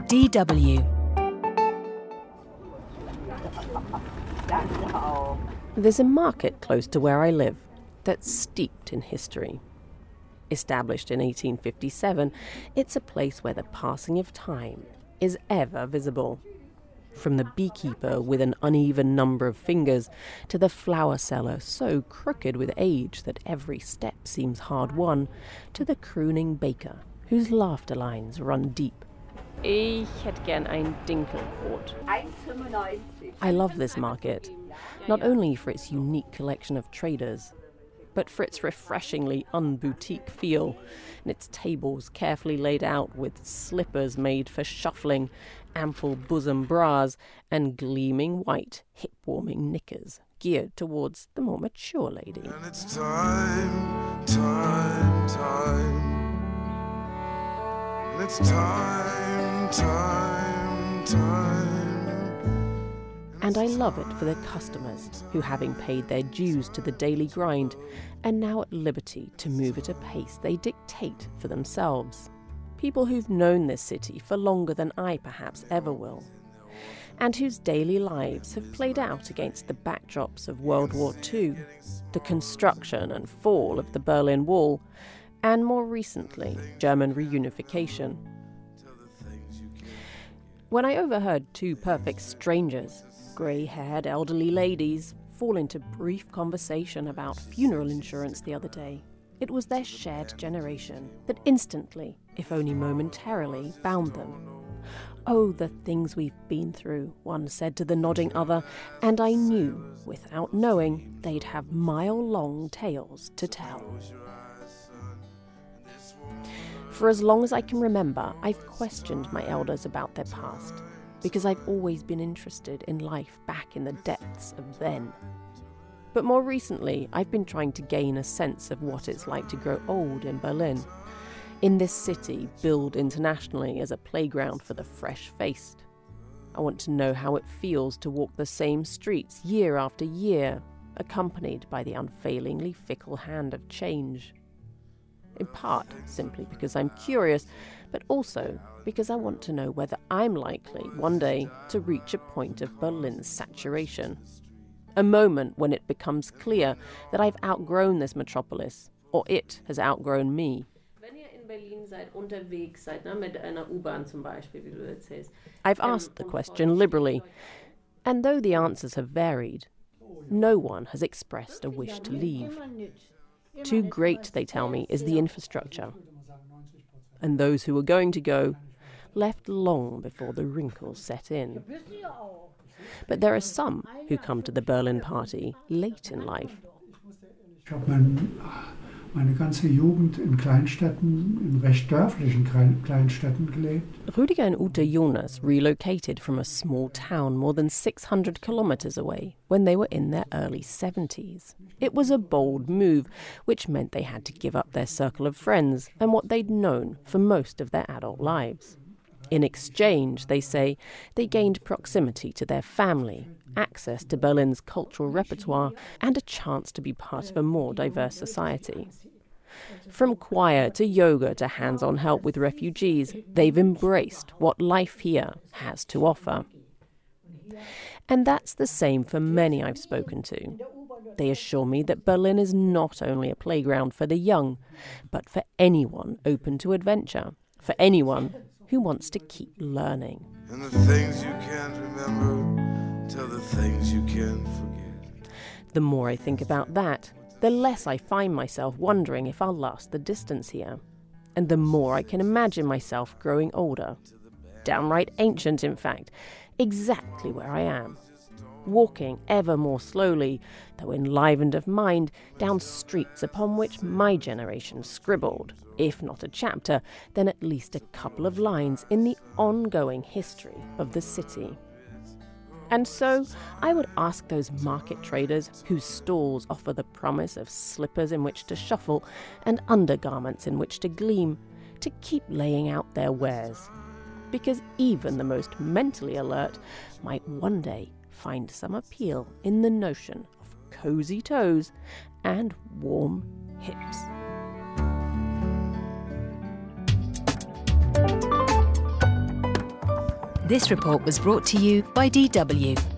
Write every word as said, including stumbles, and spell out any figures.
D W. There's a market close to where I live that's steeped in history. Established in eighteen fifty-seven, it's a place where the passing of time is ever visible. From the beekeeper with an uneven number of fingers to the flower seller so crooked with age that every step seems hard-won, to the crooning baker whose laughter lines run deep. Ich hätte gern ein Dinkelbrot. I love this market, not only for its unique collection of traders, but for its refreshingly un-boutique feel, and its tables carefully laid out with slippers made for shuffling, ample bosom bras, and gleaming white, hip-warming knickers geared towards the more mature lady. And it's time, time, time. And it's time, time, time. And I love it for the customers who, having paid their dues to the daily grind, are now at liberty to move at a pace they dictate for themselves. People who've known this city for longer than I perhaps ever will, and whose daily lives have played out against the backdrops of World War Two, the construction and fall of the Berlin Wall, and more recently, German reunification. When I overheard two perfect strangers, grey-haired elderly ladies, fall into brief conversation about funeral insurance the other day, it was their shared generation that instantly, if only momentarily, bound them. Oh, the things we've been through, one said to the nodding other, and I knew, without knowing, they'd have mile-long tales to tell. For as long as I can remember, I've questioned my elders about their past, because I've always been interested in life back in the depths of then. But more recently, I've been trying to gain a sense of what it's like to grow old in Berlin, in this city billed internationally as a playground for the fresh-faced. I want to know how it feels to walk the same streets year after year, accompanied by the unfailingly fickle hand of change. In part, simply because I'm curious, but also because I want to know whether I'm likely, one day, to reach a point of Berlin's saturation. A moment when it becomes clear that I've outgrown this metropolis, or it has outgrown me. I've asked the question liberally, and though the answers have varied, no one has expressed a wish to leave. Too great, they tell me, is the infrastructure. And those who were going to go left long before the wrinkles set in. But there are some who come to the Berlin party late in life. Ich habe mein, meine ganze Jugend in Kleinstädten, in recht dörflichen Kleinstädten gelebt. Rüdiger and Ute Jonas relocated from a small town more than six hundred kilometres away when they were in their early seventies. It was a bold move, which meant they had to give up their circle of friends and what they'd known for most of their adult lives. In exchange, they say, they gained proximity to their family, access to Berlin's cultural repertoire, and a chance to be part of a more diverse society. From choir to yoga to hands-on help with refugees, they've embraced what life here has to offer. And that's the same for many I've spoken to. They assure me that Berlin is not only a playground for the young, but for anyone open to adventure, for anyone who wants to keep learning. And the things you can't remember, tell the things you can forget. The more I think about that, the less I find myself wondering if I'll last the distance here. And the more I can imagine myself growing older. Downright ancient, in fact, exactly where I am. Walking ever more slowly, though enlivened of mind, down streets upon which my generation scribbled, if not a chapter, then at least a couple of lines in the ongoing history of the city. And so I would ask those market traders whose stalls offer the promise of slippers in which to shuffle and undergarments in which to gleam, to keep laying out their wares. Because even the most mentally alert might one day find some appeal in the notion of cozy toes and warm hips. This report was brought to you by D W.